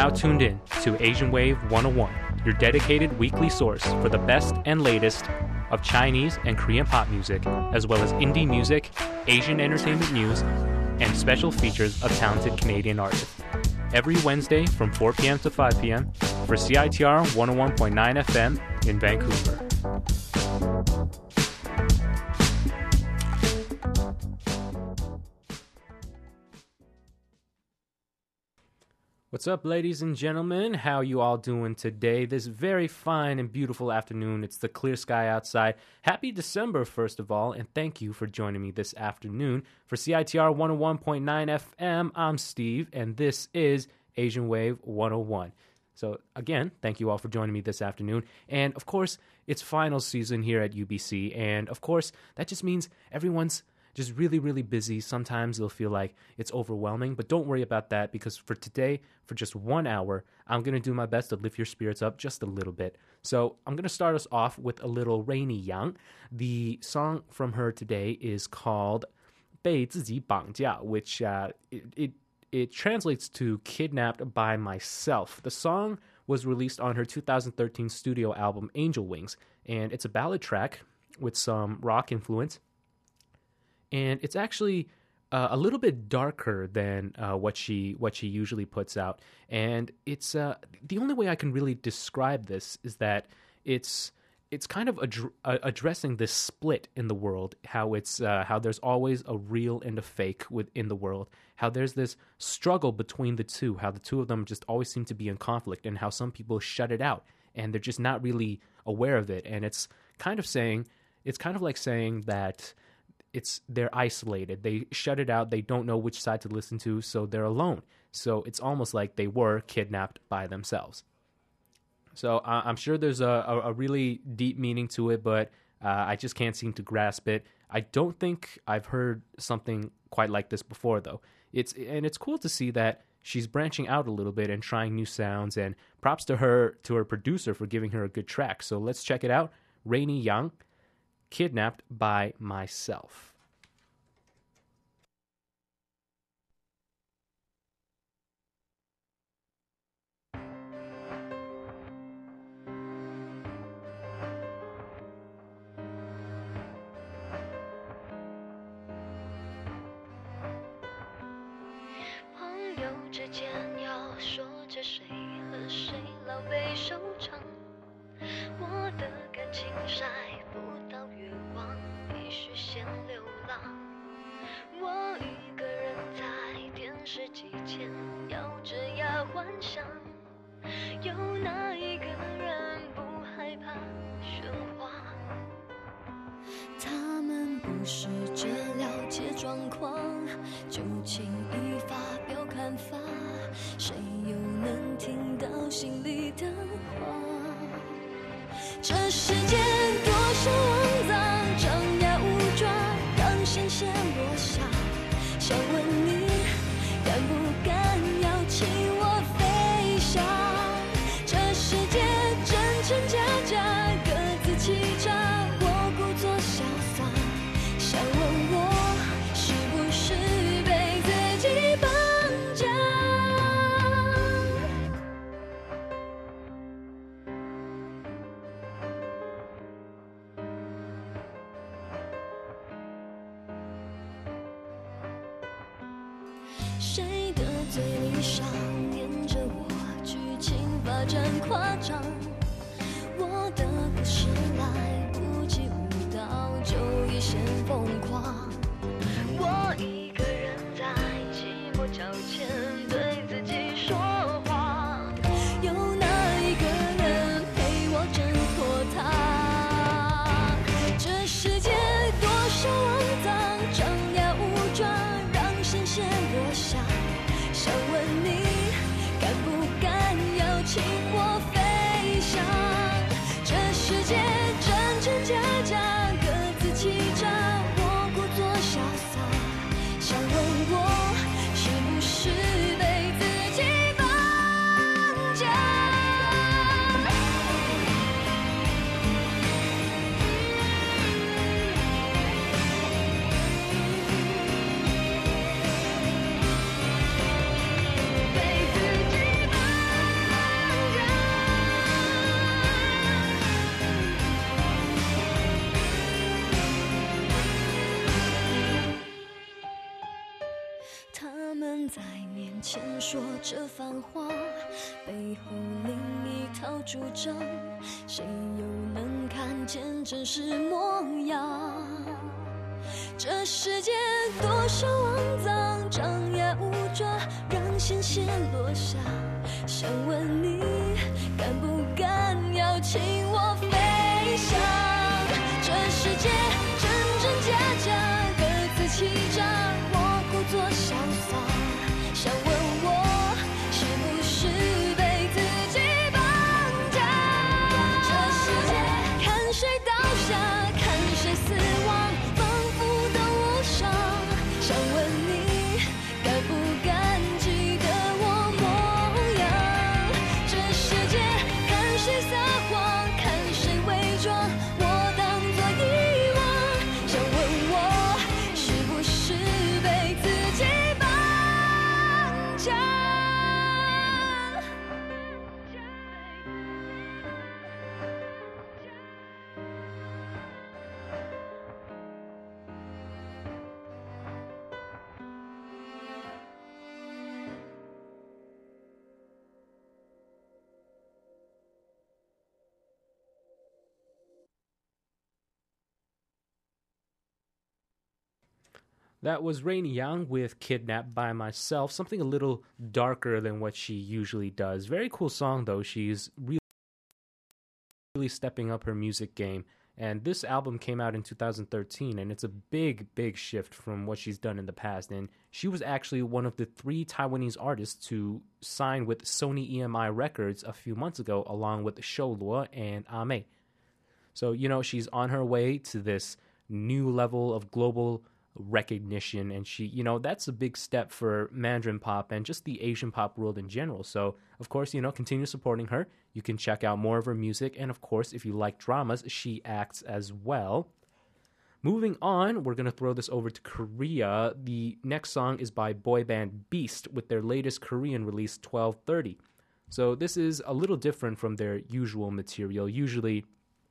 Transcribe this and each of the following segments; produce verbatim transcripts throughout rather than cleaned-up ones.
now tuned in to Asian Wave one oh one, your dedicated weekly source for the best and latest of Chinese and Korean pop music, as well as indie music, Asian entertainment news, and special features of talented Canadian artists. Every Wednesday from four p.m. to five p.m. for C I T R one oh one point nine F M in Vancouver. What's up, ladies and gentlemen? How you all doing today? This very fine and beautiful afternoon. It's the clear sky outside. Happy December, first of all, and thank you for joining me this afternoon. For C I T R one oh one point nine F M, I'm Steve, and this is Asian Wave one oh one. So, again, thank you all for joining me this afternoon. And, of course, it's final season here at U B C, and, of course, that just means everyone's just really, really busy. Sometimes it'll feel like it's overwhelming, but don't worry about that, because for today, for just one hour, I'm going to do my best to lift your spirits up just a little bit. So I'm going to start us off with a little Rainy Yang. The song from her today is called 被自己绑架, which uh, it, it, it translates to Kidnapped by Myself. The song was released on her two thousand thirteen studio album Angel Wings, and it's a ballad track with some rock influence. And it's actually uh, a little bit darker than uh, what she what she usually puts out. And it's uh, the only way I can really describe this is that it's it's kind of ad- uh, addressing this split in the world, how it's uh, how there's always a real and a fake within the world, how there's this struggle between the two, how the two of them just always seem to be in conflict, and how some people shut it out and they're just not really aware of it. And it's kind of saying it's kind of like saying that it's they're isolated. They shut it out. They don't know which side to listen to, so they're alone. So it's almost like they were kidnapped by themselves. So uh, I'm sure there's a, a, a really deep meaning to it, but uh, I just can't seem to grasp it. I don't think I've heard something quite like this before, though. It's and it's cool to see that she's branching out a little bit and trying new sounds. And props to her, to her producer, for giving her a good track. So let's check it out. Rainy Yang, Kidnapped by Myself. 谁的嘴里上演着我剧情发展夸张，我的故事来不及舞蹈就已先疯狂，我一个人在寂寞交前对自己说谎，有哪一个人陪我挣脱它？这世界多少肮脏，张牙舞爪，让视线落下，想问你敢不敢邀请我飞翔？这世界真前说着繁华，背后另一套主张，谁又能看见真实模样？这世界多少肮脏，张牙舞爪，让鲜血落下。想问你，敢不敢邀请我飞翔？这世界真真假假，各自欺诈，我故作潇洒。想问我，是不是被自己绑架？这世界看谁倒下，看谁死亡，仿佛都无伤。想问你，敢不敢记得我模样？这世界看谁撒谎，看谁伪装，我当作遗忘。想问我，是不是被自己绑架？ That was Rainy Young with Kidnapped by Myself, something a little darker than what she usually does. Very cool song, though. She's really, really stepping up her music game. And this album came out in two thousand thirteen, and it's a big, big shift from what she's done in the past. And she was actually one of the three Taiwanese artists to sign with Sony E M I Records a few months ago, along with Shou Luo and Ah Mei. So, you know, she's on her way to this new level of global recognition, and she, you know, that's a big step for Mandarin pop and just the Asian pop world in general. So, of course, you know, continue supporting her. You can check out more of her music, and of course, if you like dramas, she acts as well. Moving on, we're going to throw this over to Korea. The next song is by boy band Beast with their latest Korean release, twelve thirty. So this is a little different from their usual material. Usually,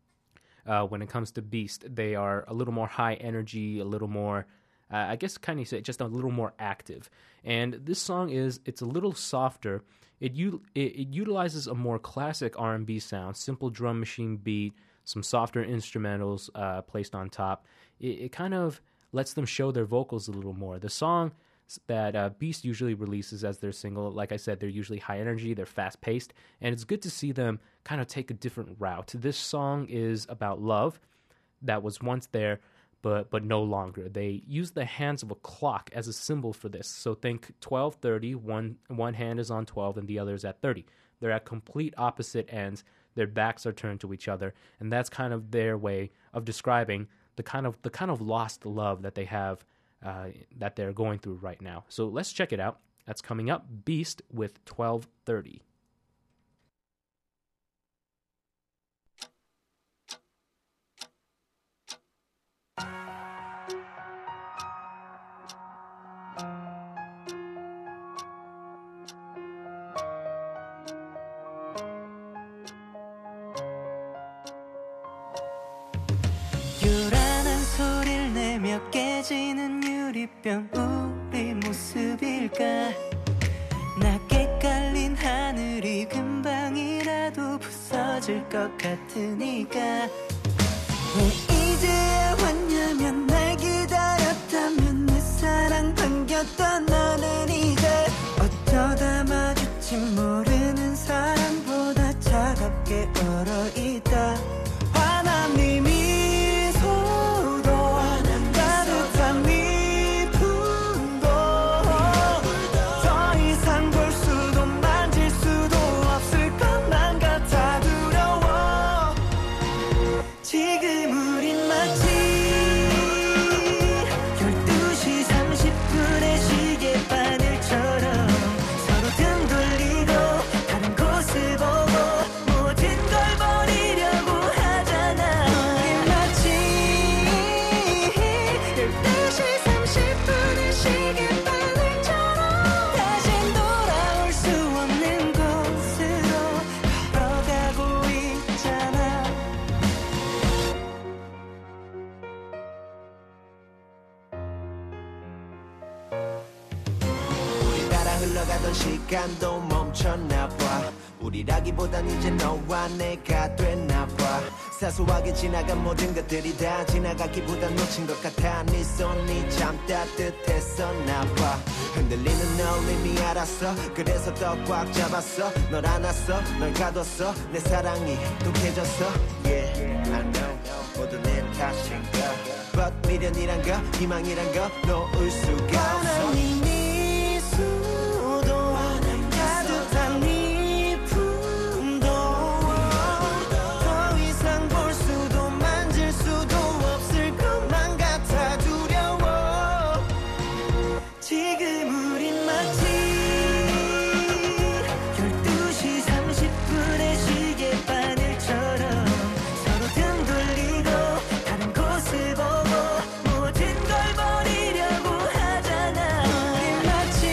Uh, when it comes to Beast, they are a little more high energy, a little more, uh, I guess kind of say just a little more active. And this song is, it's a little softer. It, u- it, it utilizes a more classic R and B sound, simple drum machine beat, some softer instrumentals uh, placed on top. It, it kind of lets them show their vocals a little more. The song that uh, Beast usually releases as their single, like I said, they're usually high energy, they're fast paced, and it's good to see them kind of take a different route. This song is about love that was once there, but but no longer. They use the hands of a clock as a symbol for this. So think twelve thirty, one one hand is on twelve and the other is at thirty. They're at complete opposite ends. Their backs are turned to each other, and that's kind of their way of describing the kind of the kind of lost love that they have. Uh, that they're going through right now. So let's check it out. That's coming up. Beast with twelve thirty. 요란한 소리를 내며 깨지는 유리병 우리 모습일까 낮게 깔린 하늘이 금방이라도 부서질 것 같으니까 왜 이제야 왔냐면 날 기다렸다면 내 사랑 반겼던 너는 이제 어쩌다 마주친 모르는 사람보다 차갑게 얼어있다 환한 네 미소도 따뜻한 네 품도 더 이상 볼 수도 만질 수도 없을 것만 같아 두려워 흘러가던 시간도 멈췄나 봐 우리라기보단 이제 너와 내가 됐나 봐 사소하게 지나간 모든 것들이 다 지나가기보단 놓친 것 같아 네 손이 참 따뜻했었나 봐 흔들리는 널 이미 알았어 그래서 더 꽉 잡았어 널 안았어 널 가뒀어 내 사랑이 독해졌어 Yeah, I know 모두 내 탓인가 But 미련이란 거 희망이란 거 놓을 수가 없어 환한 네 미소도 따뜻한 네 품도 더 이상 볼 수도 만질 수도 없을 것만 같아 두려워 지금 우린 마치 열두 시 삼십 분의 시계바늘처럼 서로 등 돌리고 다른 곳을 보고 모든 걸 버리려고 하잖아 우린 마치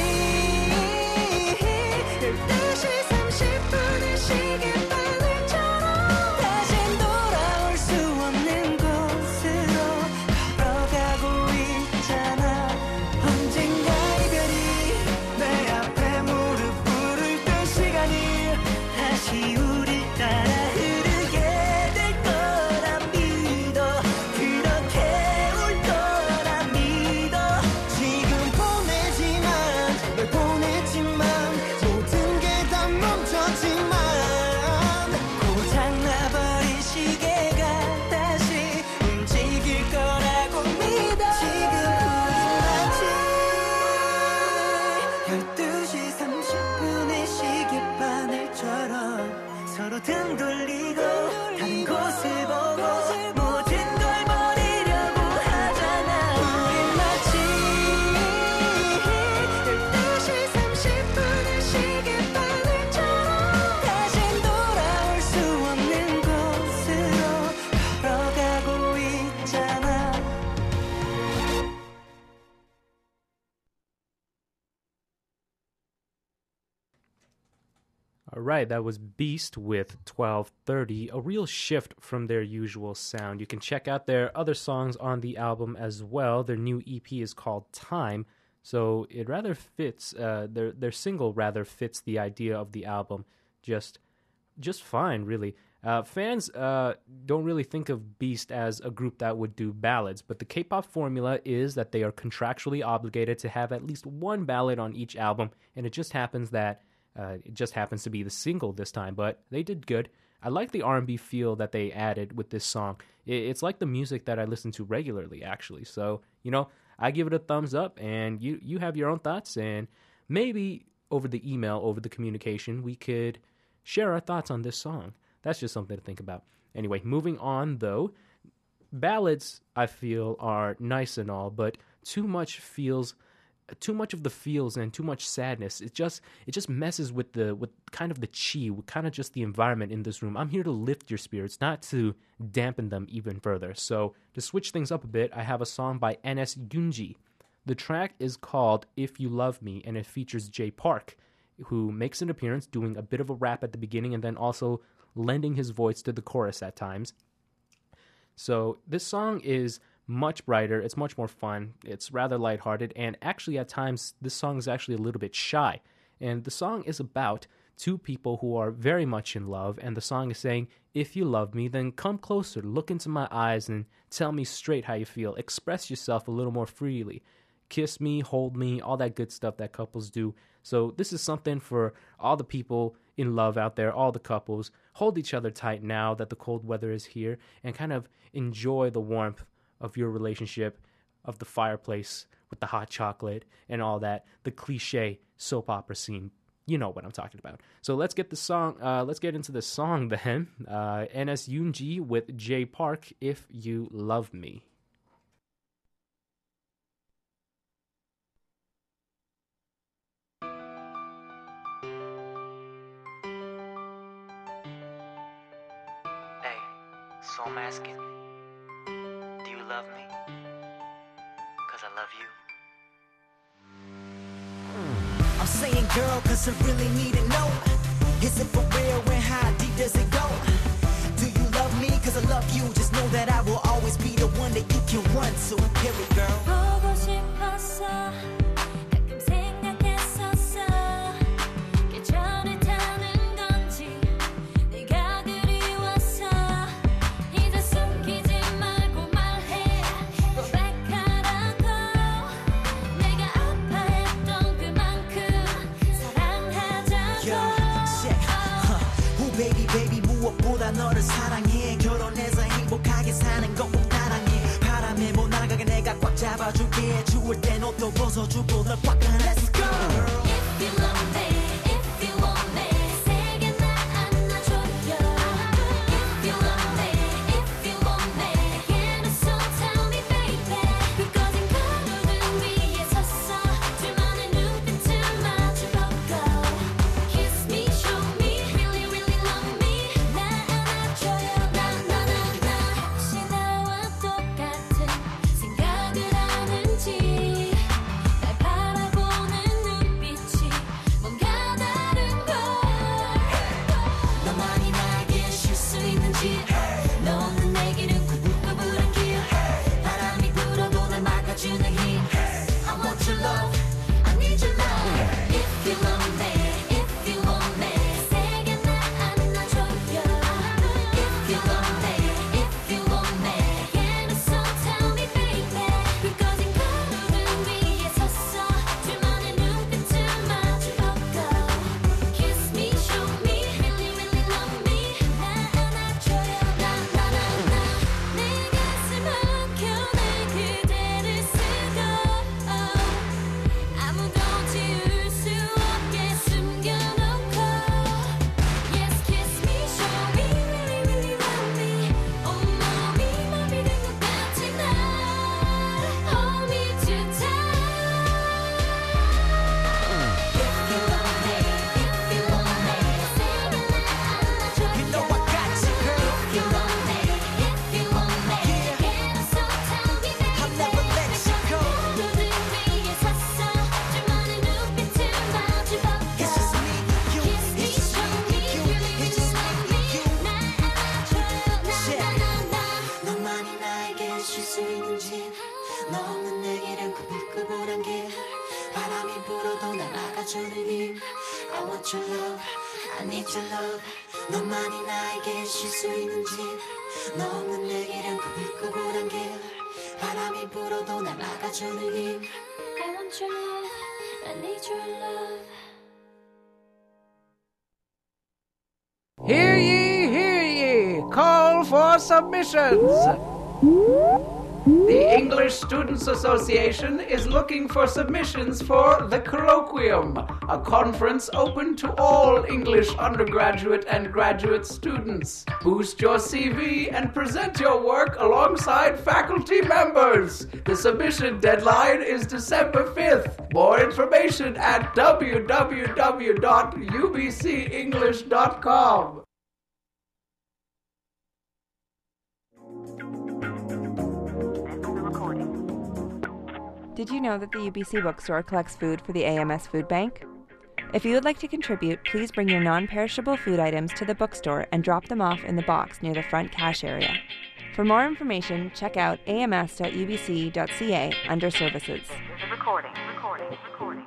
열두 시 삼십 분의 시계바늘처럼 다신 돌아올 수 없는 곳으로 걸어가고 있잖아 언젠가 이별이 내 앞에 무릎 꿇을 때 시간이 다시 우릴 따라 흐르게 될 거라 믿어 그렇게 울 거라 믿어 지금 보내지만 널 보냈지만 모든 게 다 멈췄지만 고장나버린 시계가 다시 움직일 거라고 믿어 지금 우린 마치 열두 시 삼십 분의 시계바늘처럼 서로 등 돌리고 다른 곳을 보고 모든 걸 버리려고 하잖아 우린 마치 열두 시 삼십 분의 시계바늘처럼 다신 돌아올 수 없는 곳으로 걸어가고 있잖아 All right, that was Beast with twelve thirty, a real shift from their usual sound. You can check out their other songs on the album as well. Their new E P is called Time, so it rather fits, uh, their their single rather fits the idea of the album just just fine, really. Uh, fans uh, don't really think of Beast as a group that would do ballads, but the K-pop formula is that they are contractually obligated to have at least one ballad on each album, and it just happens that Uh, it just happens to be the single this time, but they did good. I like the R and B feel that they added with this song. It, it's like the music that I listen to regularly, actually. So, you know, I give it a thumbs up, and you, you have your own thoughts, and maybe over the email, over the communication, we could share our thoughts on this song. That's just something to think about. Anyway, moving on, though, ballads, I feel, are nice and all, but too much feels... too much of the feels and too much sadness. It just it just messes with the with kind of the chi, with kind of just the environment in this room. I'm here to lift your spirits, not to dampen them even further. So to switch things up a bit, I have a song by N S Yoonji. The track is called If You Love Me, and it features Jay Park, who makes an appearance doing a bit of a rap at the beginning and then also lending his voice to the chorus at times. So this song is much brighter, it's much more fun, it's rather lighthearted, and actually at times this song is actually a little bit shy. And the song is about two people who are very much in love, and the song is saying, if you love me, then come closer, look into my eyes and tell me straight how you feel, express yourself a little more freely, kiss me, hold me, all that good stuff that couples do. So this is something for all the people in love out there, all the couples. Hold each other tight now that the cold weather is here, and kind of enjoy the warmth of your relationship, of the fireplace with the hot chocolate and all that, the cliche soap opera scene. You know what I'm talking about. So let's get the song, uh, let's get into the song then. Uh, N S Yoonji with Jay Park, If You Love Me. Hey, so I'm asking, do you love me? Cause I love you. I'm saying girl, cause I really need to know, is it for real and how deep does it go? Do you love me? Cause I love you. Just know that I will always be the one that you can run to. Hear it, girl. 보고 싶었어 가끔 생각했었어 또 벗어주고 널 꽉 안아. Let's go. If you love me, if you want me, 세게 날 안아줘요. If you love me, if you want me, 내게는 so tell me baby. 그것은 거울등 위에 섰어 둘만의 눈빛을 마주보고 Kiss me, show me, really really love me. 날 안아줘요. 나나나나 혹시 나와 똑같은 생각을 하는지 날 바라보는 눈빛이 뭔가 다른 걸 너만이 나에게 쉴 수 있는지 너 없는 내 길은 구불구불한 길 바람이 불어도 날 막아주는 힘 I want your love, I need your love If you love me, if you want me 세게 날 안아줘요 If you love me, if you want me 내게는 so tell me baby 그것은 거울등 위에 섰어 둘만의 눈빛을 마주보고 Kiss me, show me, really really love me 날 안아줘요 나나나나 내 가슴 엉켜내 그대를 쓰고 아무도 지울 수 없게 숨겨놓고 Yes, kiss me, show me, really really love me 온몸이 마비된 것 같이 날 Hold me too tight If you love me, if you want me 세게 날 안아줘요 You know I got you, girl. If you love me, if you want me 내게는 so tell me baby I'll never let you go. 거울등 위에 섰어 둘만의 눈빛을 마주보고 It's just me, you. Kiss me, It's just show me, me, you. really It's really just love me, me you. 날 안아줘요 나나나나 너만이 나에게 쉴 수 있는지 너 없는 내 길은 구불구불한 길 바람이 불어도 날 막아주는 힘 I want your love, I need your love 너만이 나에게 쉴 수 있는지 너 없는 내 길은 구불구불한 길 바람이 불어도 날 막아주는 힘 I want your love, I need your love Hear ye, hear ye! Call for submissions! The English Students Association is looking for submissions for The Colloquium, a conference open to all English undergraduate and graduate students. Boost your C V and present your work alongside faculty members. The submission deadline is December fifth. More information at w w w dot u b c english dot com. Did you know that the U B C bookstore collects food for the A M S Food Bank? If you would like to contribute, please bring your non-perishable food items to the bookstore and drop them off in the box near the front cash area. For more information, check out a m s dot u b c dot c a under Services. Recording, recording, recording, recording, recording.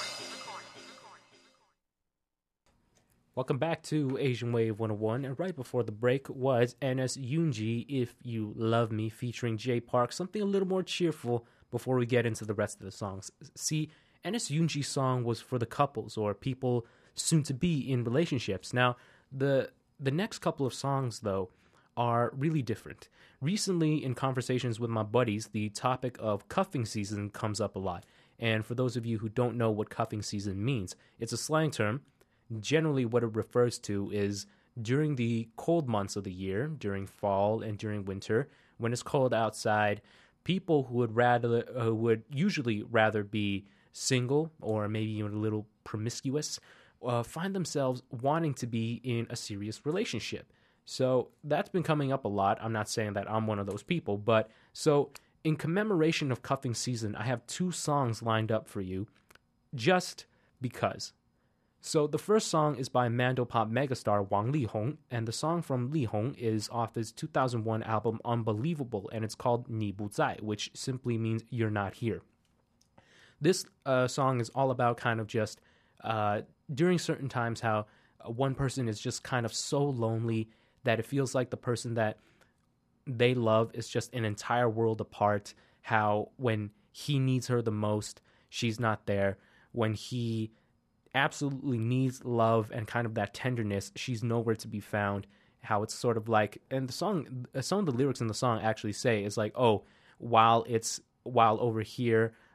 Welcome back to Asian Wave one oh one, and right before the break was N S Yoonji, If You Love Me, featuring Jay Park, something a little more cheerful before we get into the rest of the songs. See, N S Yoonji's song was for the couples or people soon to be in relationships. Now, the the next couple of songs, though, are really different. Recently, in conversations with my buddies, the topic of cuffing season comes up a lot. And for those of you who don't know what cuffing season means, it's a slang term. Generally, what it refers to is during the cold months of the year, during fall and during winter, when it's cold outside, people who would rather uh, would usually rather be single or maybe even a little promiscuous uh, find themselves wanting to be in a serious relationship. So that's been coming up a lot. I'm not saying that I'm one of those people, but so in commemoration of cuffing season, I have two songs lined up for you just because. So the first song is by Mandopop megastar Wang Lihong, and the song from Lihong is off his two thousand one album Unbelievable, and it's called Ni Bu Zai, which simply means you're not here. This uh, song is all about kind of just uh, during certain times how one person is just kind of so lonely that it feels like the person that they love is just an entire world apart, how when he needs her the most, she's not there. When he absolutely needs love and kind of that tenderness, she's nowhere to be found. How it's sort of like, and the song, some of the lyrics in the song actually say is like, oh, while it's while over here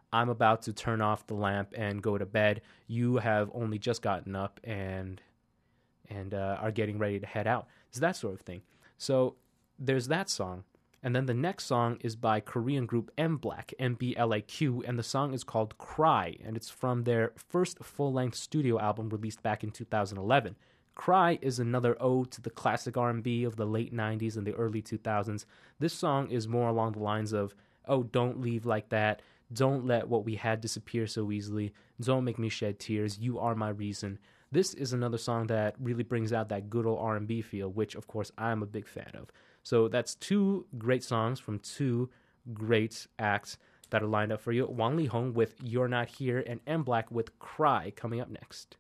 I'm about to turn off the lamp and go to bed. You have only just gotten up and and uh, are getting ready to head out. It's that sort of thing. So there's that song. And then the next song is by Korean group M-Black, M B L A Q, and the song is called Cry, and it's from their first full-length studio album released back in two thousand eleven. Cry is another ode to the classic R and B of the late nineties and the early two thousands. This song is more along the lines of, oh, don't leave like that, don't let what we had disappear so easily, don't make me shed tears, you are my reason. This is another song that really brings out that good old R and B feel, which, of course, I'm a big fan of. So that's two great songs from two great acts that are lined up for you. Wang Li-hong with You're Not Here and M-Black with Cry coming up next.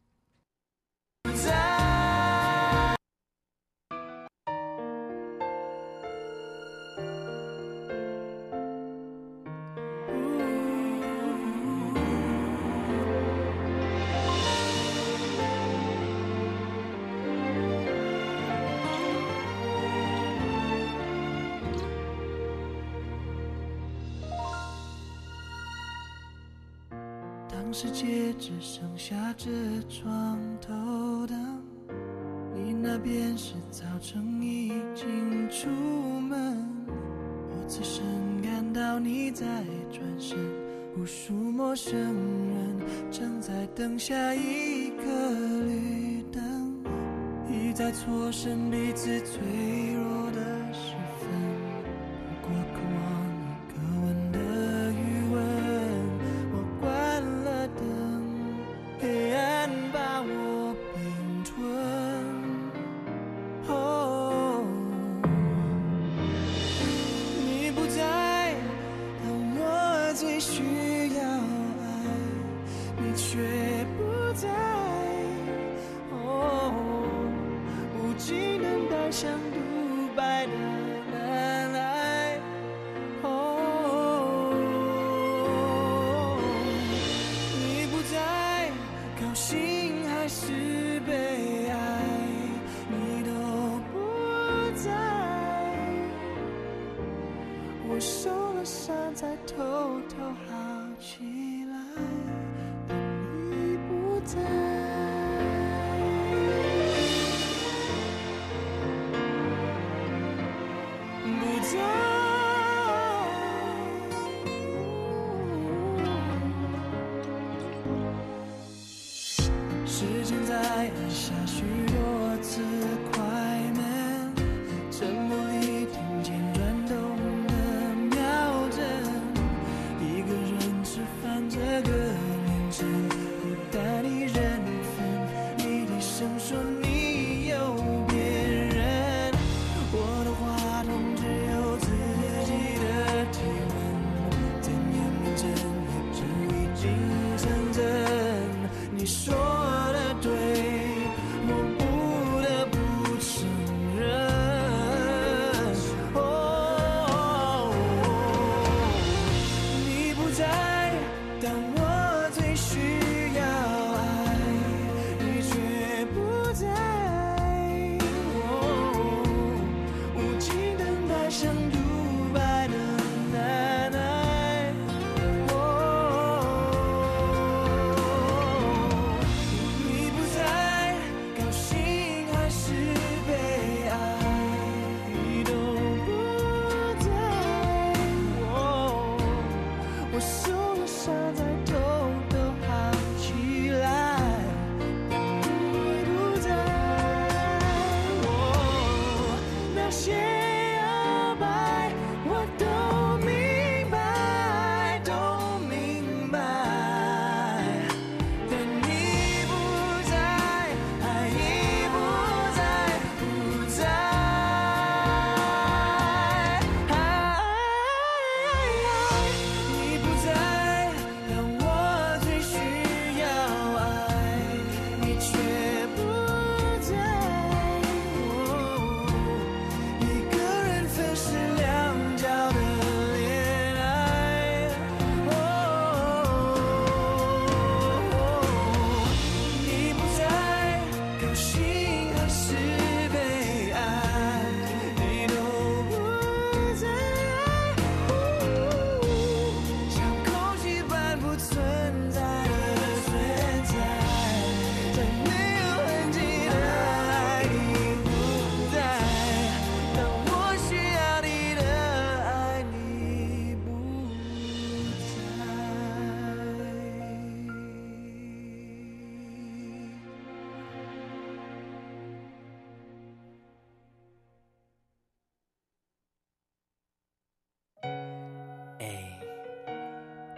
当世界只剩下这床头灯，你那边是早晨已经出门，我此生感到你在转身，无数陌生人正在等下一个绿灯，一再错身彼此脆弱的时分，不过渴望一个吻的余温，我关了灯，黑暗把我并吞。哦，你不在，当我最需要爱，你却不在。哦，无尽等待像独白的难挨。哦，你不在，高兴还是悲哀，你都不在。我受了伤才偷偷好起来，但你不在。不在，时间在按下许多次快门，沉默里听见转动的秒针，一个人吃饭这个凌晨，孤单一人分，你低声说你有别人，我的话筒只有自己的体温，怎样认真也只已经成真。你说的对，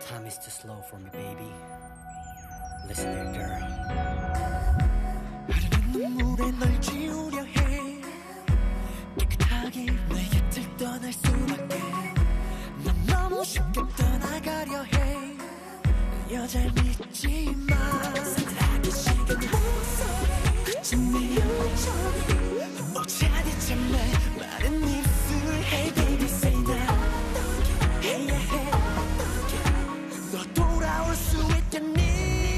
Time is too slow for me, baby. Listen here, girl. 흐르는 눈물에 널 지우려 해 깨끗하게 내 곁을 떠날 수밖에 난 너무 쉽게 떠나가려 해 여잘 믿지 마 사랑의 시간 그쯤 내 영혼처럼 오차례 참내 마른 입술 Hey baby say now Hey yeah hey 너 돌아올 수 있겠니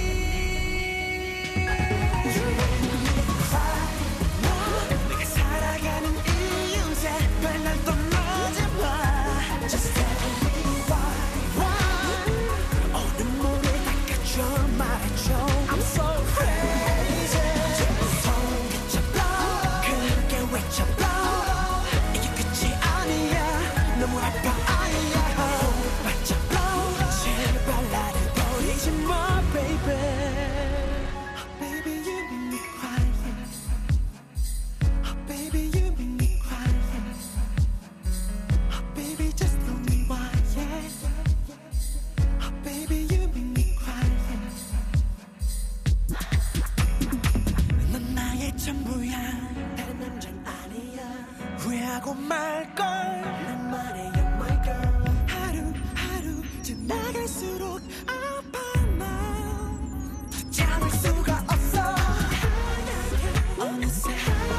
내가 살아가는 이유 제발 날 떠나지 마 Just tell me why why 어느 모래 닦아줘 말해줘 I'm so crazy 손 그쳐봐 크게 외쳐봐 이게 끝이 아니야 너무 아파 아니야 호흡 맞춰봐 제발 나를 버리지 마 baby Baby, you make me cry. Oh, baby, you make me cry. Oh, baby, just tell me why. Oh, baby, you make me cry. 넌 나의 전부야. 다른 남잔 아니야. 후회하고 말걸. 나만의 you're my girl. 하루 하루 지나갈수록 아파 나. 더 참을 수가 없어. 어느새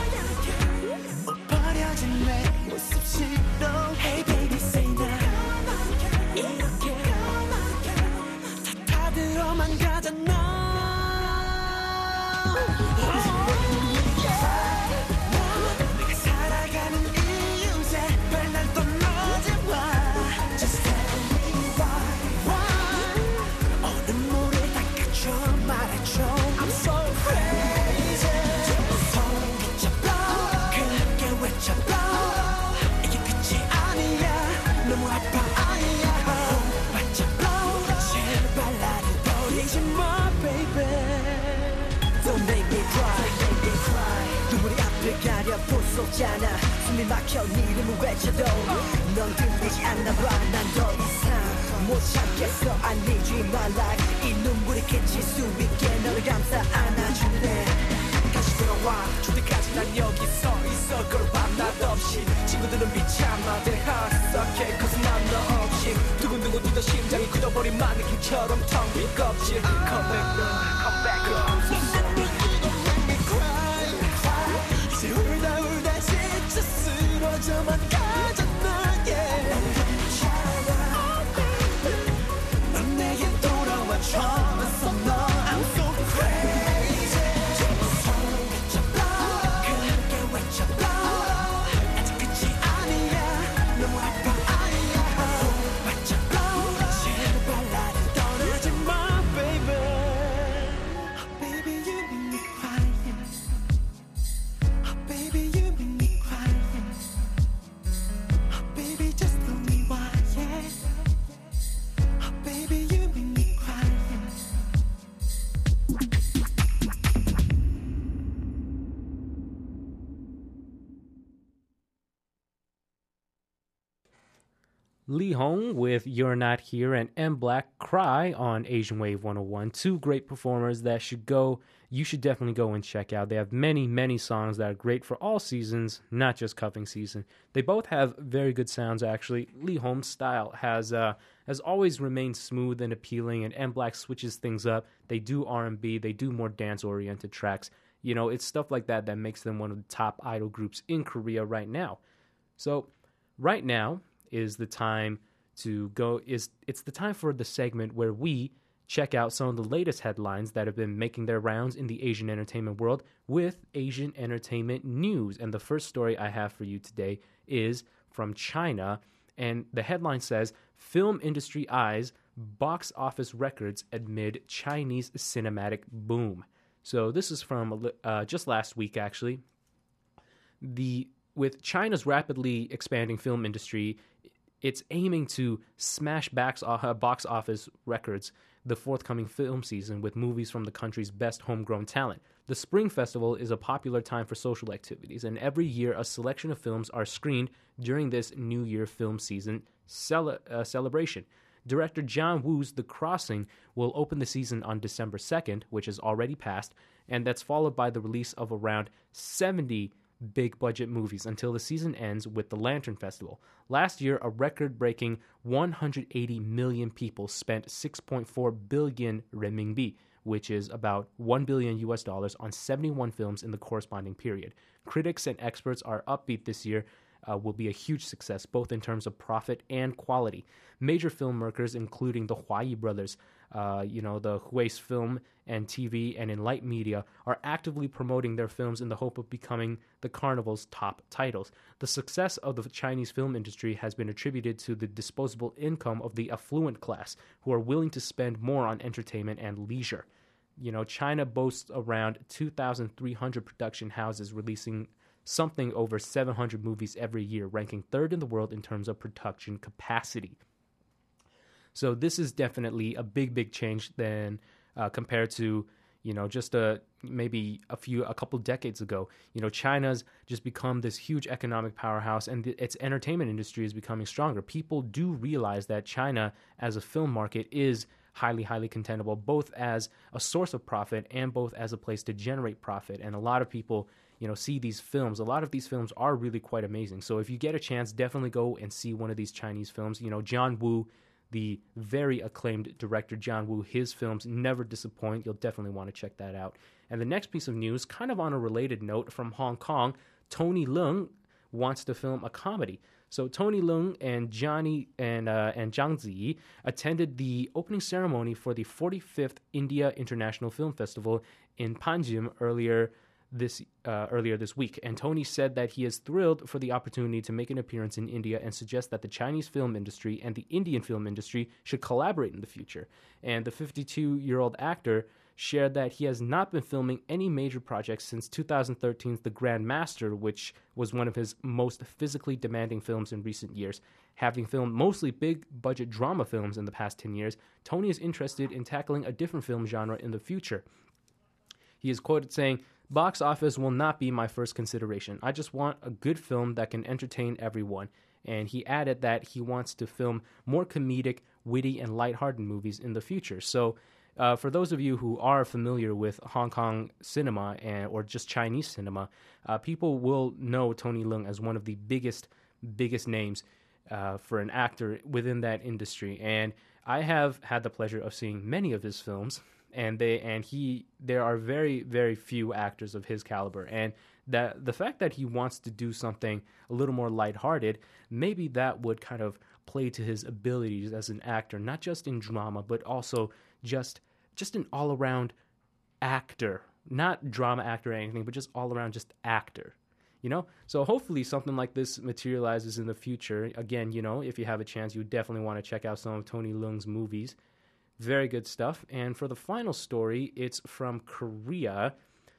옷 버려진 내 모습 싫어 Hey baby say now 이렇게 다 타들어만 가잖아 내가 살아가는 이유 제발 날 떠나지 마 Just tell me why why 어느 모래 닦아줘 말해줘 I'm so crazy 손 그쳐봐 크게 외쳐봐 이게 끝이 아니야 너무 아파 아니야 호흡 맞춰봐 제발 나를 버리지 마 baby Don't make me cry 눈물이 앞을 가려 부쉈잖아 숨이 막혀 네 이름을 외쳐도 넌 들리지 않나 봐난 더 이상 못 참겠어 I need you in my life 이 눈물이 그칠 수 있게 너를 감싸 안아줄래 다시 돌아와 줄 때까지 난 여기 서 있어 girl 밤낮 없이 친구들은 비참하 내 heart's cause 난 너 없이 두근두근 뛰던 심장이 굳어버린 마네킹처럼 텅 빈 껍질 Come back girl come back girl 이제 울다 울다 진짜 쓰러져만 가잖아 yeah 넌 내게 돌아와줘 너 I'm so crazy 손 그쳐봐 크게 외쳐봐 아직 끝이 아니야 너무 아파 아니야 호흡 맞춰봐 제발 나를 떠나지 마 baby oh, baby you make me cry oh, baby you make me cry oh, baby just tell me why yeah oh, baby you make me cry Lee Hong with You're Not Here and M Black Cry on Asian Wave one oh one. Two great performers that should go, you should definitely go and check out. They have many, many songs that are great for all seasons, not just cuffing season. They both have very good sounds, actually. Lee Hong's style has uh, has always remained smooth and appealing, and M Black switches things up. They do R and B, they do more dance-oriented tracks. You know, it's stuff like that that makes them one of the top idol groups in Korea right now. So, right now is the time to go, is it's the time for the segment where we check out some of the latest headlines that have been making their rounds in the Asian entertainment world with Asian entertainment news. And the first story I have for you today is from China, and the headline says, Film Industry Eyes Box Office Records Amid Chinese Cinematic Boom. So this is from uh, just last week, actually. The with China's rapidly expanding film industry, it's aiming to smash box, uh, box office records the forthcoming film season with movies from the country's best homegrown talent. The Spring Festival is a popular time for social activities, and every year a selection of films are screened during this New Year film season cele- uh, celebration. Director John Woo's The Crossing will open the season on December second, which is already passed, and that's followed by the release of around seventy big-budget movies until the season ends with the Lantern Festival. Last year, a record-breaking one hundred eighty million people spent six point four billion renminbi, which is about one billion U S dollars, on seventy-one films in the corresponding period. Critics and experts are upbeat this year uh, will be a huge success, both in terms of profit and quality. Major filmmakers, including the Huayi brothers, uh, you know, the Hui's Film and T V and Enlight Media, are actively promoting their films in the hope of becoming the Carnival's top titles. The success of the Chinese film industry has been attributed to the disposable income of the affluent class, who are willing to spend more on entertainment and leisure. You know, China boasts around two thousand three hundred production houses releasing something over seven hundred movies every year, ranking third in the world in terms of production capacity. So this is definitely a big, big change than uh, compared to, you know, just a maybe a few, a couple decades ago. You know, China's just become this huge economic powerhouse, and th- its entertainment industry is becoming stronger. People do realize that China as a film market is highly, highly contendable, both as a source of profit and both as a place to generate profit. And a lot of people, you know, see these films. A lot of these films are really quite amazing. So if you get a chance, definitely go and see one of these Chinese films. You know, John Woo, the very acclaimed director John Woo, his films never disappoint. You'll definitely want to check that out. And the next piece of news, kind of on a related note, from Hong Kong, Tony Leung wants to film a comedy. So Tony Leung and Johnny and uh, and Zhang Ziyi attended the opening ceremony for the forty-fifth India International Film Festival in Panjim earlier this uh, earlier this week. And Tony said that he is thrilled for the opportunity to make an appearance in India and suggests that the Chinese film industry and the Indian film industry should collaborate in the future. And the fifty-two-year-old actor shared that he has not been filming any major projects since two thousand thirteen's The Grand Master, which was one of his most physically demanding films in recent years. Having filmed mostly big-budget drama films in the past ten years, Tony is interested in tackling a different film genre in the future. He is quoted saying, "Box office will not be my first consideration. I just want a good film that can entertain everyone." And he added that he wants to film more comedic, witty, and lighthearted movies in the future. So Uh, for those of you who are familiar with Hong Kong cinema and or just Chinese cinema, uh, people will know Tony Leung as one of the biggest, biggest names uh, for an actor within that industry. And I have had the pleasure of seeing many of his films, and they and he there are very, very few actors of his caliber. And that the fact that he wants to do something a little more lighthearted, maybe that would kind of play to his abilities as an actor, not just in drama, but also just just an all-around actor, not drama actor or anything, but just all-around just actor, you know? So hopefully something like this materializes in the future. Again, you know, if you have a chance, you definitely want to check out some of Tony Leung's movies. Very good stuff. And for the final story, it's from Korea,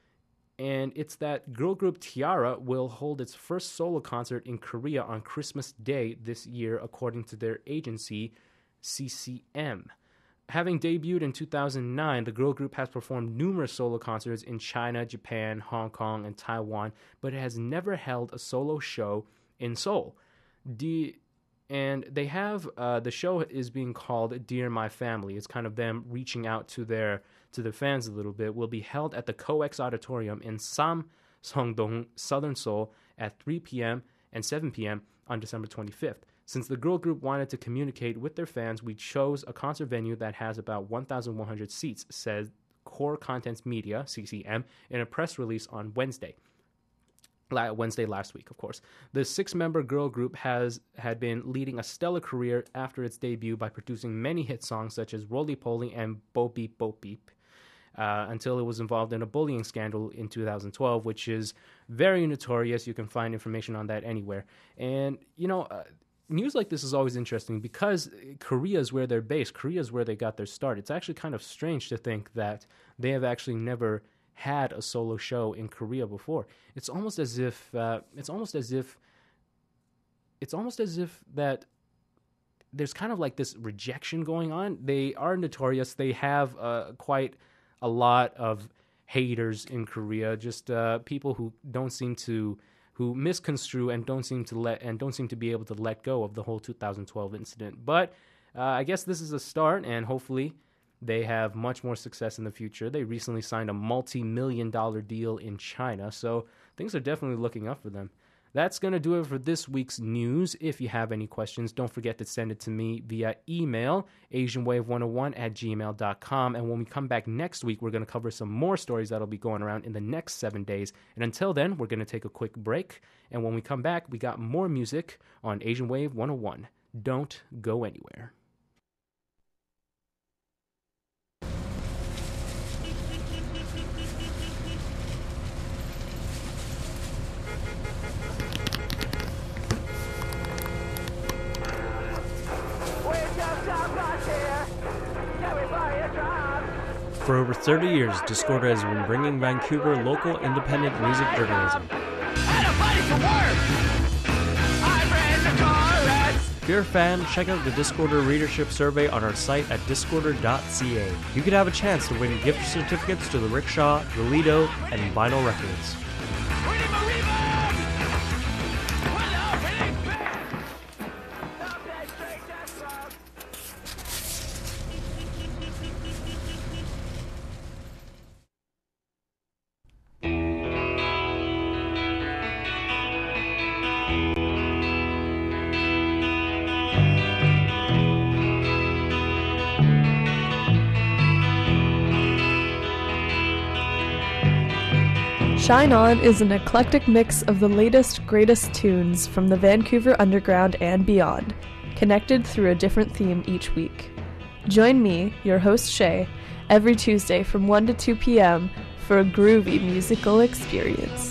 and it's that girl group Tiara will hold its first solo concert in Korea on Christmas Day this year, according to their agency, C C M. Having debuted in two thousand nine, the girl group has performed numerous solo concerts in China, Japan, Hong Kong, and Taiwan, but it has never held a solo show in Seoul. D- and they have, uh, the show is being called Dear My Family. It's kind of them reaching out to their to their fans a little bit. Will be held at the COEX Auditorium in Sam Songdong, Southern Seoul at three p.m. and seven p.m. on December twenty-fifth. Since the girl group wanted to communicate with their fans, we chose a concert venue that has about one thousand one hundred seats, says Core Contents Media, C C M, in a press release on Wednesday. Wednesday last week, of course. The six-member girl group has had been leading a stellar career after its debut by producing many hit songs such as Roly Poly and Bo Beep Bo Beep, uh, until it was involved in a bullying scandal in two thousand twelve, which is very notorious. You can find information on that anywhere. And, you know... Uh, News like this is always interesting because Korea is where they're based. Korea is where they got their start. It's actually kind of strange to think that they have actually never had a solo show in Korea before. It's almost as if uh, it's almost as if it's almost as if that there's kind of like this rejection going on. They are notorious. They have uh, quite a lot of haters in Korea. Just uh, people who don't seem to. who misconstrue and don't seem to let and don't seem to be able to let go of the whole two thousand twelve incident. But uh, I guess this is a start, and hopefully they have much more success in the future. They recently signed a multi-million dollar deal in China, so things are definitely looking up for them. That's going to do it for this week's news. If you have any questions, don't forget to send it to me via email, asian wave one oh one at gmail dot com. And when we come back next week, we're going to cover some more stories that'll be going around in the next seven days. And until then, we're going to take a quick break. And when we come back, we got more music on Asian Wave one oh one. Don't go anywhere. For over thirty years, Discorder has been bringing Vancouver local independent music journalism. If you're a fan, check out the Discorder readership survey on our site at discorder dot c a. You could have a chance to win gift certificates to the Rickshaw, the Lido, and Vinyl Records. Shine On is an eclectic mix of the latest, greatest tunes from the Vancouver Underground and beyond, connected through a different theme each week. Join me, your host Shay, every Tuesday from one to two p.m. for a groovy musical experience.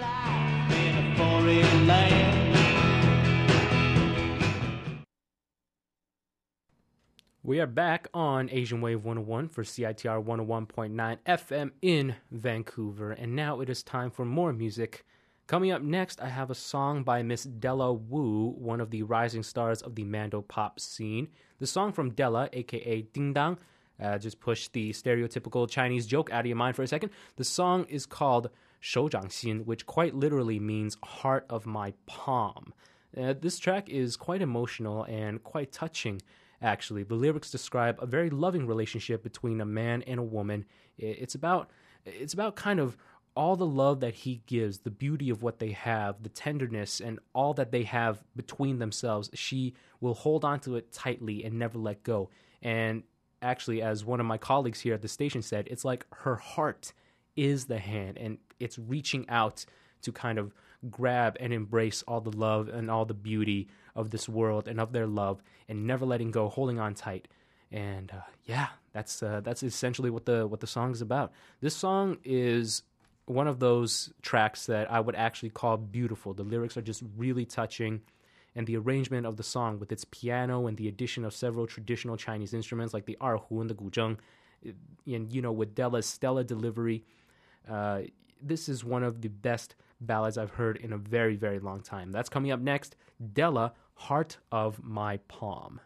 We are back on Asian Wave one oh one for C I T R one oh one point nine F M in Vancouver, and now it is time for more music. Coming up next, I have a song by Miss Della Wu, one of the rising stars of the Mando pop scene. The song from Della, aka Ding Dang, uh, just push the stereotypical Chinese joke out of your mind for a second. The song is called Shou Zhang Xin, which quite literally means heart of my palm. Uh, this track is quite emotional and quite touching. Actually, the lyrics describe a very loving relationship between a man and a woman. It's about it's about kind of all the love that he gives, the beauty of what they have, the tenderness, and all that they have between themselves. She will hold on to it tightly and never let go. And actually, as one of my colleagues here at the station said, it's like her heart is the hand, and it's reaching out to kind of grab and embrace all the love and all the beauty of this world and of their love, and never letting go, holding on tight. And uh, yeah, that's uh, that's essentially what the what the song is about. This song is one of those tracks that I would actually call beautiful. The lyrics are just really touching, and the arrangement of the song with its piano and the addition of several traditional Chinese instruments like the erhu and the guzheng, and you know, with Della's stellar delivery, uh, this is one of the best ballads I've heard in a very, very long time. That's coming up next. Della, Heart of My Palm.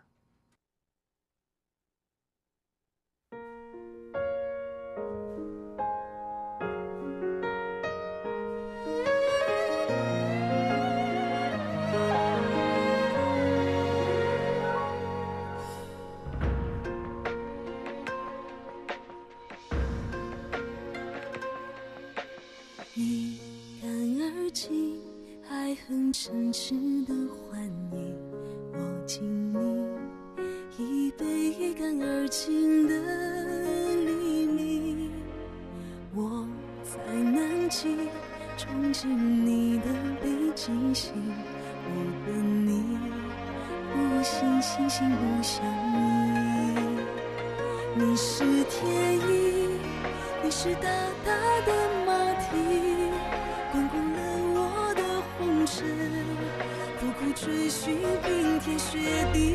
一干而尽，爱恨嗔痴的欢迎，我敬你一杯一干而尽的黎明。我在南极憧憬你的北极星，我跟你不信星星不相依。你是天意，你是大大的马蹄，滚滚了我的红尘，不顾追寻冰天雪地。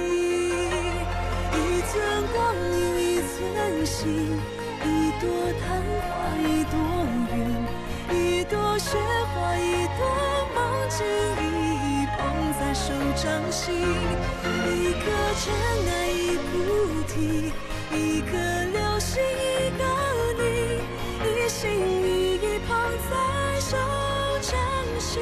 一寸光阴一寸心，一朵昙花一朵云，一朵雪花一朵梦境，一捧在手掌心。一颗尘埃一菩提，一颗流星一个你，一心一意捧在手掌心。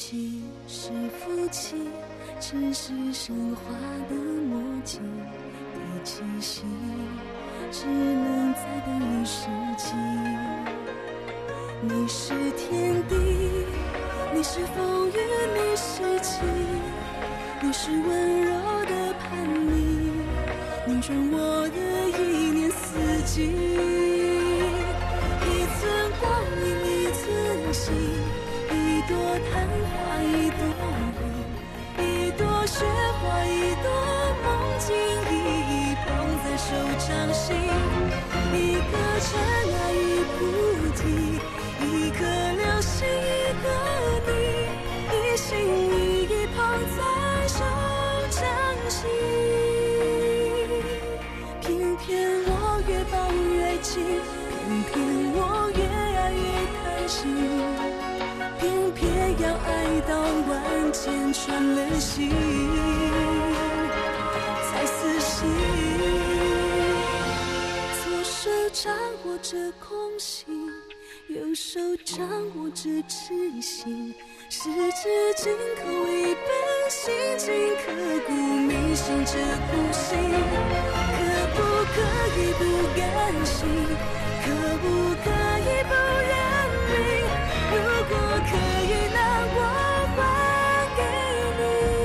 妻是夫妻，只是神话的默契的气息，只能再等一世纪。你是天地，你是风雨，你是晴，你是温柔的叛逆，你转我的一年四季。一寸光阴一寸心，一朵昙花一朵云，一朵雪花一朵梦境，一捧在手掌心，一个尘埃一菩提，一颗流星一个你，一心一意捧在手掌心。偏偏我越抱越紧，偏偏我越爱越贪心，偏偏要爱到万箭穿了心才死心。左手掌握着空心，右手掌握着痴心，十指紧扣一本心经，刻骨铭心这苦心，可不可以不甘心，可不可以不认命，如果可以那我还给你。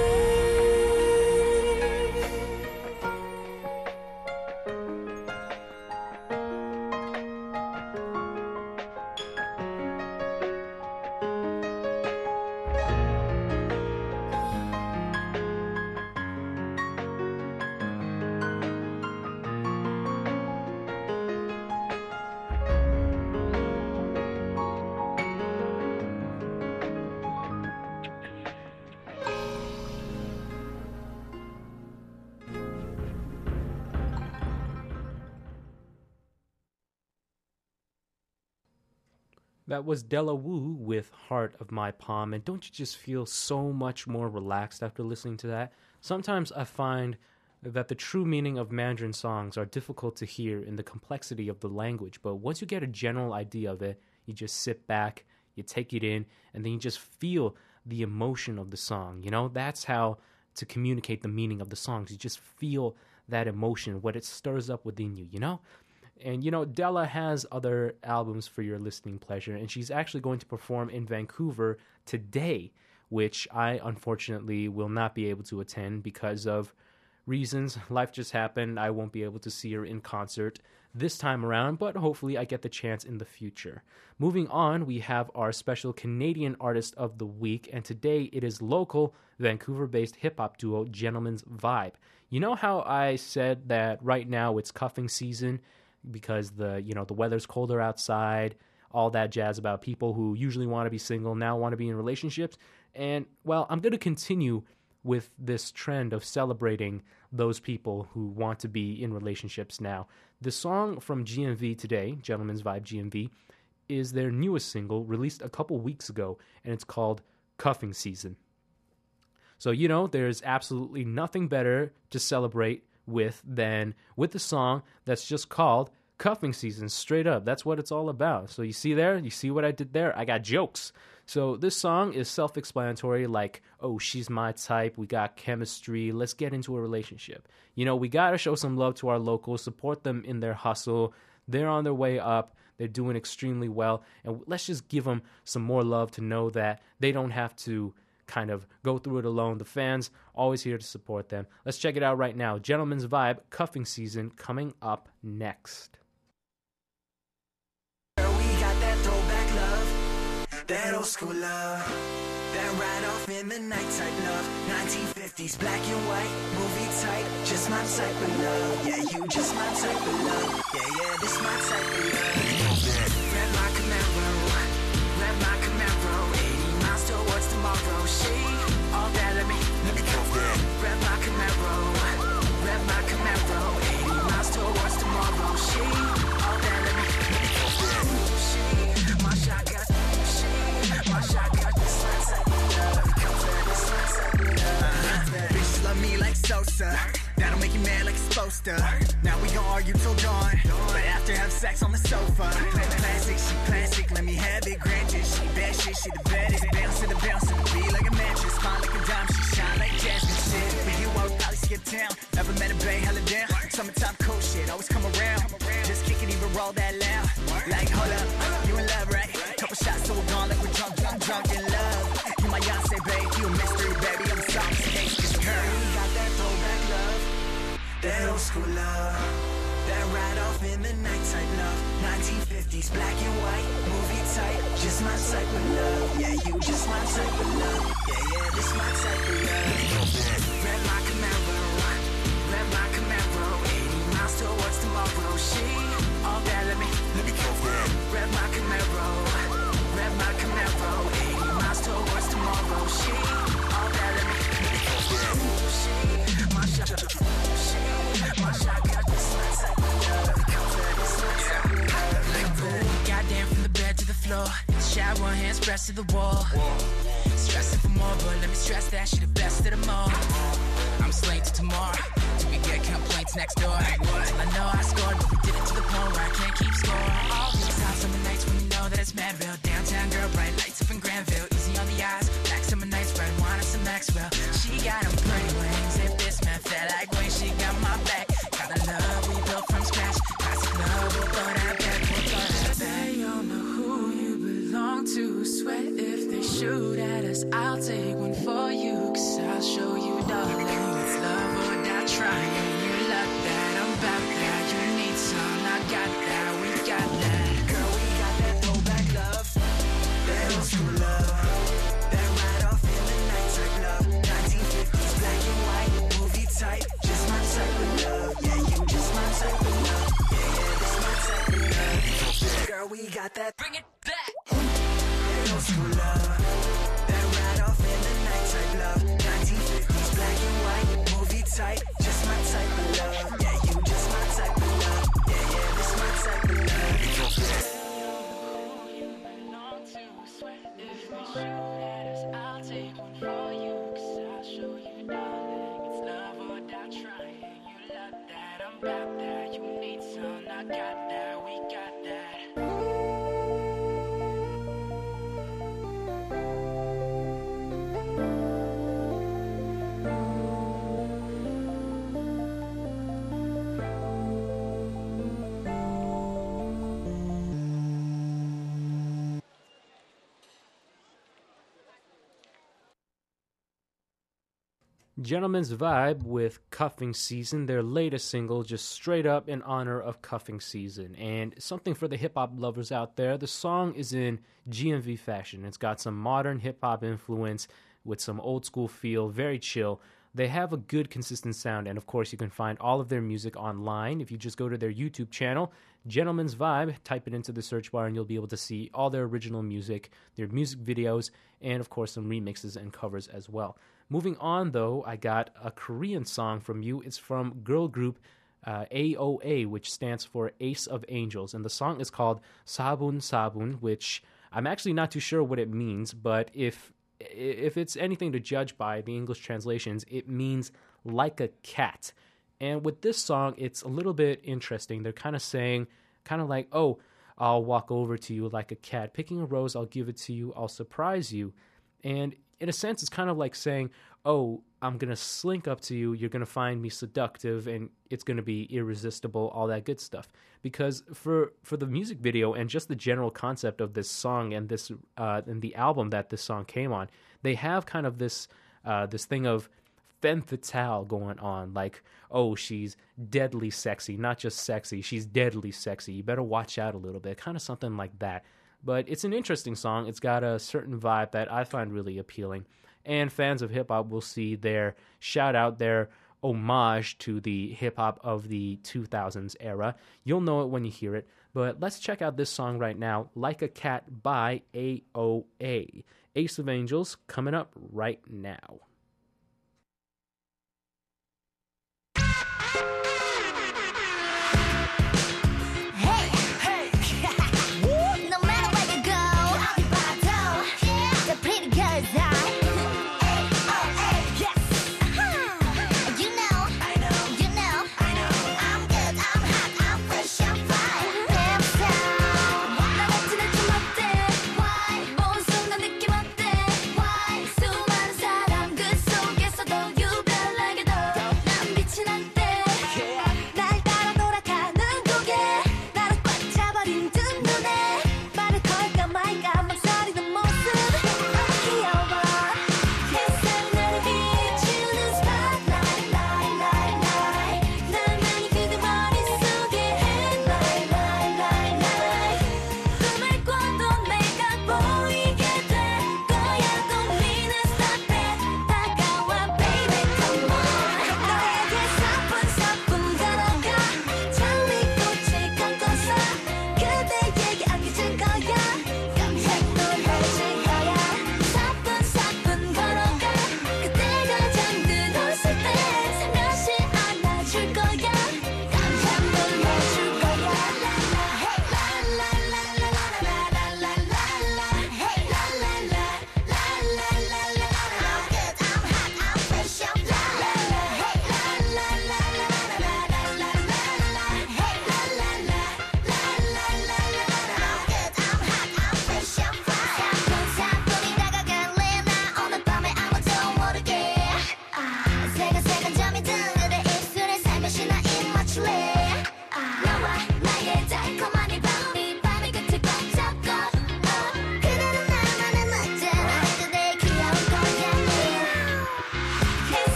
That was Della Wu with Heart of My Palm, and don't you just feel so much more relaxed after listening to that? Sometimes I find that the true meaning of Mandarin songs are difficult to hear in the complexity of the language, but once you get a general idea of it, you just sit back, you take it in, and then you just feel the emotion of the song. You know, that's how to communicate the meaning of the songs. You just feel that emotion, what it stirs up within you, you know? And, you know, Della has other albums for your listening pleasure, and she's actually going to perform in Vancouver today, which I unfortunately will not be able to attend because of reasons. Life just happened. I won't be able to see her in concert this time around, but hopefully I get the chance in the future. Moving on, we have our special Canadian Artist of the Week, and today it is local, Vancouver-based hip-hop duo Gentleman's Vibe. You know how I said that right now it's cuffing season because the, you know, the weather's colder outside, all that jazz about people who usually want to be single now want to be in relationships? And, well, I'm going to continue with this trend of celebrating those people who want to be in relationships now. The song from G M V today, Gentleman's Vibe G M V, is their newest single, released a couple weeks ago, and it's called Cuffing Season. So, you know, there's absolutely nothing better to celebrate with than with the song that's just called Cuffing Season, straight up. That's what it's all about. So you see there? You see what I did there? I got jokes. So this song is self-explanatory, like, oh, she's my type, we got chemistry, let's get into a relationship. You know, we got to show some love to our locals, support them in their hustle. They're on their way up. They're doing extremely well. And let's just give them some more love to know that they don't have to kind of go through it alone. The fans always here to support them. Let's check it out right now. Gentleman's Vibe, Cuffing Season, coming up next. Girl, we got that throwback love, that old school love, that ride off in the night type love, nineteen fifties black and white, movie type, just my type of love. Yeah, you just my type of love. Yeah, yeah, this my type of love. Red my Camaro, red my Camaro, eighty miles towards tomorrow. She all that let me, let me go there. Red my Camaro, red my Camaro, eighty miles towards tomorrow. She all that let me, let me go there. She my shotgun, she my shotgun. This my type of love. Come for this my type of love. Bitches love me like Sosa. That'll make you mad like it's supposed to. Now we gon' argue till dawn. But after have sex on the sofa. Classic, she plastic, let me have it. Granted, she bad shit, she the baddest. Bounce to the bounce to the beat like a mattress. Fine like a dime, she shine like jasmine shit. For you, I would probably skip town. Never met a bay, hella down. Summertime cold shit, always come around. Just kick it, even roll that loud. Like, hold up, you in love, right? Couple shots, so we're gone like we're drunk, drunk, drunk in love. You my Beyonce, babe, you a mystery, baby. I'm sorry, case girl. We got that throwback love, that old school love, that ride off in the night type love. nineteen fifties, black and white, movie type, just my type of love. Yeah, you just my type of love. Yeah, yeah, this my type of love. Rev my Camaro, rev my Camaro, eighty miles towards tomorrow. She all that, let me, let me go there. Rev my Camaro, rev my Camaro, eighty miles towards tomorrow. She all that, let me, let me go there. She, my shot, she, my shot got this my type of love. This my type of love. Goddamn, from the bed to the floor, shower, hands pressed to the wall. Stressing for more, but let me stress that she the best of them all. I'm slaying to tomorrow. Do we get complaints next door? Well, I know I scored, but we did it to the point where I can't keep score. All these hot summer nights when you know that it's Madville. Downtown girl, bright lights up in Granville. Easy on the eyes, black summer nights, red wine and some Maxwell. She got them pretty wings. If this man felt like when she got my back. Got the love we built from scratch. Classic love, we'll throw that back, we'll throw that back. They all know who you belong to. Sweat if they shoot at us. I'll take one for you, cause I'll show you, darling. It's love or die trying. You love that, I'm about that. You need some, I got that, we got that. Girl, we got that throwback love, that old school love, that ride off in the night type love. nineteen fifties, black and white, movie type, just my type of love. Yeah, you just my type of love. Yeah, yeah, this my type of love. Girl, we got that, bring it back. That old school love, that ride off in the night type love. nineteen fifties, black and white, movie type, just my type of love. Yeah, you just my type of love. Yeah, yeah, this my type of love. I'll take one for you, cause I'll show you, darling. It's love or die trying. You love that, I'm about that. You need some, I got that, we got that. Gentleman's Vibe with Cuffing Season, their latest single, just straight up in honor of Cuffing Season. And something for the hip-hop lovers out there, the song is in G M V fashion. It's got some modern hip-hop influence with some old-school feel, very chill. They have a good, consistent sound, and of course you can find all of their music online. If you just go to their YouTube channel, Gentleman's Vibe, type it into the search bar and you'll be able to see all their original music, their music videos, and of course some remixes and covers as well. Moving on, though, I got a Korean song from you. It's from girl group uh, A O A, which stands for Ace of Angels. And the song is called Sabun Sabun, which I'm actually not too sure what it means. But if if it's anything to judge by the English translations, it means like a cat. And with this song, it's a little bit interesting. They're kind of saying, kind of like, oh, I'll walk over to you like a cat. Picking a rose, I'll give it to you. I'll surprise you. And in a sense, it's kind of like saying, oh, I'm going to slink up to you, you're going to find me seductive, and it's going to be irresistible, all that good stuff. Because for for the music video and just the general concept of this song and this uh, and the album that this song came on, they have kind of this uh, this thing of femme fatale going on, like, oh, she's deadly sexy, not just sexy, she's deadly sexy, you better watch out a little bit, kind of something like that. But it's an interesting song. It's got a certain vibe that I find really appealing. And fans of hip-hop will see their shout-out, their homage to the hip-hop of the two thousands era. You'll know it when you hear it. But let's check out this song right now, Like a Cat by A O A. Ace of Angels coming up right now. I'm good, I'm hot, I'm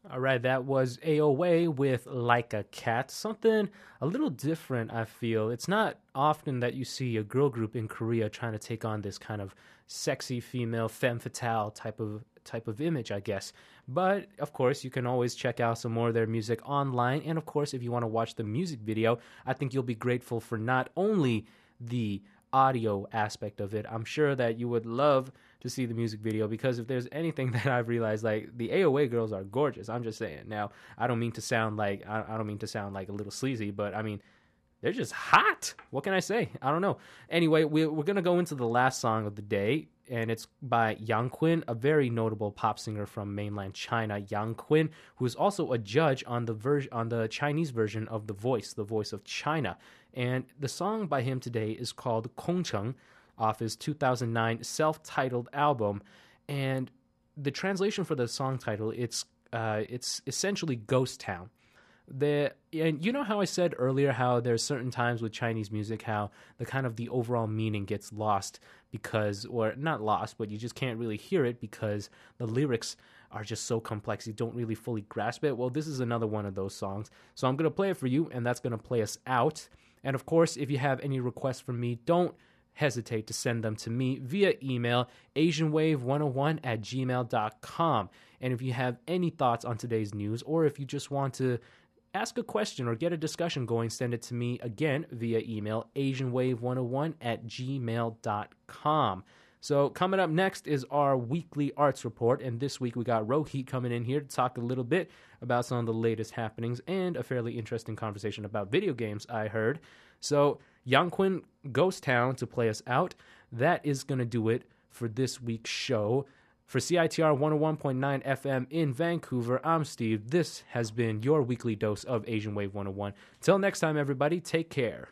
All right, that was A O A with Like a Cat. Something a little different, I feel. It's not often that you see a girl group in Korea trying to take on this kind of sexy female femme fatale type of type of image, I guess. But, of course, you can always check out some more of their music online. And, of course, if you want to watch the music video, I think you'll be grateful for not only the audio aspect of it. I'm sure that you would love to see the music video, because if there's anything that I've realized, like, the A O A girls are gorgeous. I'm just saying. Now, I don't mean to sound like I don't mean to sound like a little sleazy, but I mean, they're just hot. What can I say? I don't know. Anyway, we're, we're gonna go into the last song of the day, and it's by Yang Qin, a very notable pop singer from mainland China. Yang Qin, who is also a judge on the ver- on the Chinese version of The Voice, The Voice of China. And the song by him today is called Kongcheng, off his two thousand nine self-titled album. And the translation for the song title, it's uh, it's essentially Ghost Town. The and you know how I said earlier how there's certain times with Chinese music how the kind of the overall meaning gets lost because, or not lost, but you just can't really hear it because the lyrics are just so complex. You don't really fully grasp it. Well, this is another one of those songs. So I'm going to play it for you, and that's going to play us out. And of course, if you have any requests from me, don't hesitate to send them to me via email, asian wave one oh one at gmail dot com. And if you have any thoughts on today's news, or if you just want to ask a question or get a discussion going, send it to me again via email, asian wave one oh one at gmail dot com. So coming up next is our weekly arts report, and this week we got Rohit coming in here to talk a little bit about some of the latest happenings and a fairly interesting conversation about video games, I heard. So Yang Qin, Ghost Town to play us out. That is going to do it for this week's show. For C I T R one oh one point nine F M in Vancouver, I'm Steve. This has been your weekly dose of Asian Wave one oh one. Till next time, everybody, take care.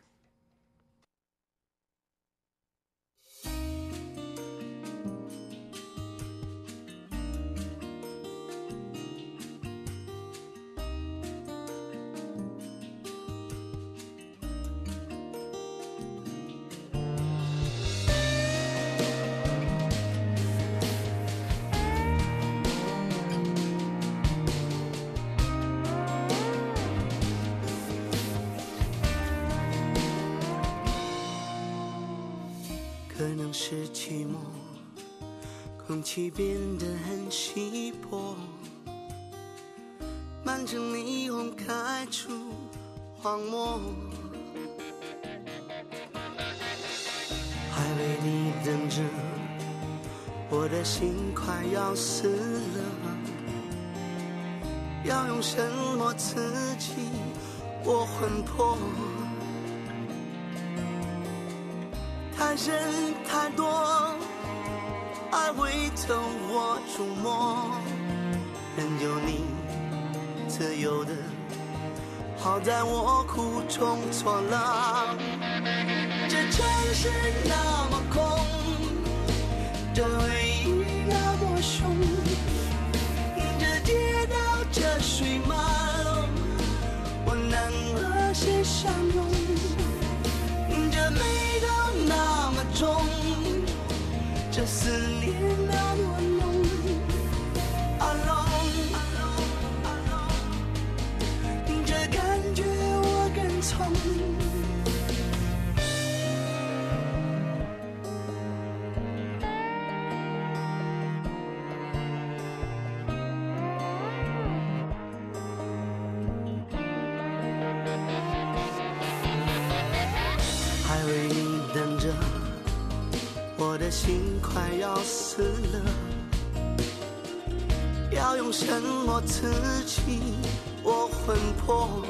是寂寞，空气变得很稀薄，满城霓虹开出荒漠，还为你等着，我的心快要死了，要用什么刺激我魂魄？太深太多，爱会透我触摸，任由你自由的，好在我苦中作乐。这城市那么空，这回忆那么凶，这街道这水漫，我能和谁相拥？这美都那么重，这思念那么浓。Alone， 这感觉我跟从。还为你等着，我的心快要死了，要用什么刺激我魂魄？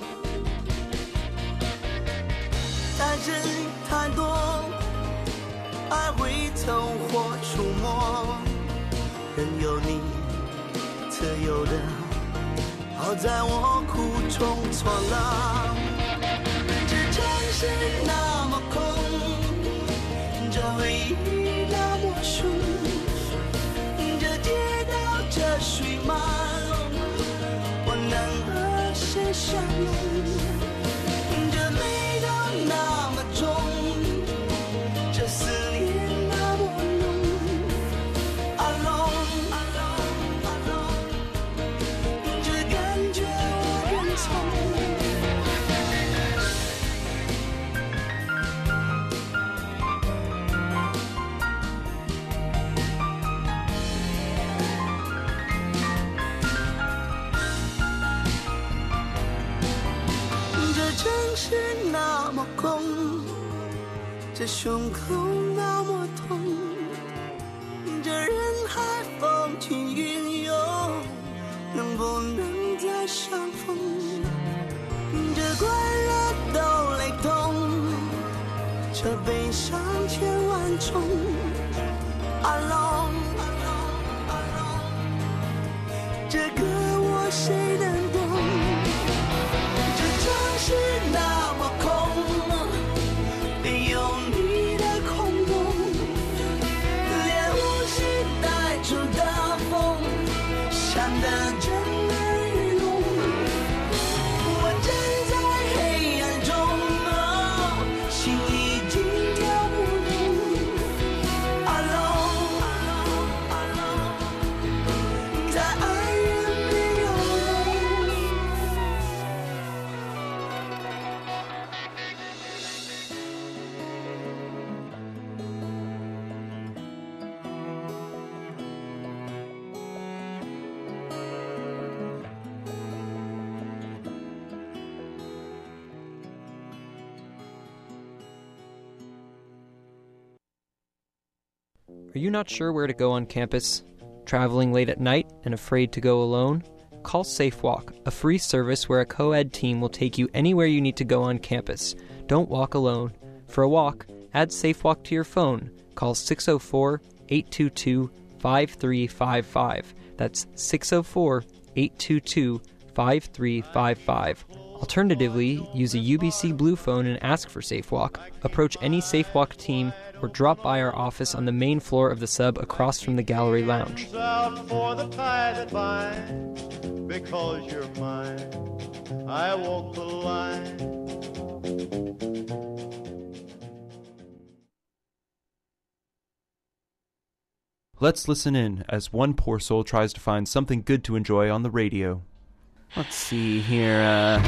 太真太多，爱会透或触摸，任由你自由的，好在我苦中作乐。这城市那么空，这回忆那么凶，这街道这水漫，我能和谁相拥？这美都那么重，这思念那么浓。Alone， 这是那么空，这胸口那么痛，这人海风起云涌，能不能再相逢？这快乐都雷同，这悲伤千万重。Alone， 这歌我谁能懂？这城市那么空，没有你的空洞，连呼吸带出的风，闪得震耳欲聋。我站在黑暗中，心已经跳不动。Alone， 在爱人没有梦。 Are you not sure where to go on campus? Traveling late at night and afraid to go alone? Call SafeWalk, a free service where a co-ed team will take you anywhere you need to go on campus. Don't walk alone. For a walk, add SafeWalk to your phone. Call six oh four, eight two two, five three five five. That's six oh four, eight two two, five three five five. Alternatively, use a U B C Blue phone and ask for SafeWalk. Approach any SafeWalk team or drop by our office on the main floor of the sub across from the gallery lounge. Out for the tie that binds, because you're mine, I walk the line. Let's listen in as one poor soul tries to find something good to enjoy on the radio. Let's see here, uh...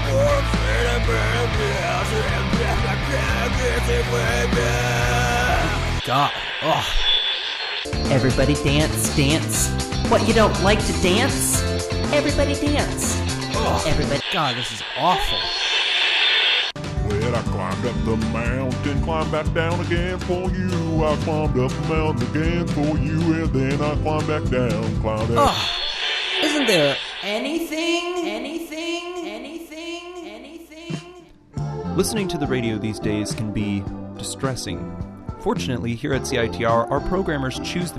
God. Oh. Everybody dance, dance. What, you don't like to dance? Everybody dance. Oh. Everybody. God, this is awful. Well, I climbed up the mountain, climbed back down again for you. I climbed up the mountain again for you, and then I climbed back down, climbed up. Oh. Isn't there anything, anything, anything, anything? Listening to the radio these days can be distressing. Fortunately, here at C I T R, our programmers choose the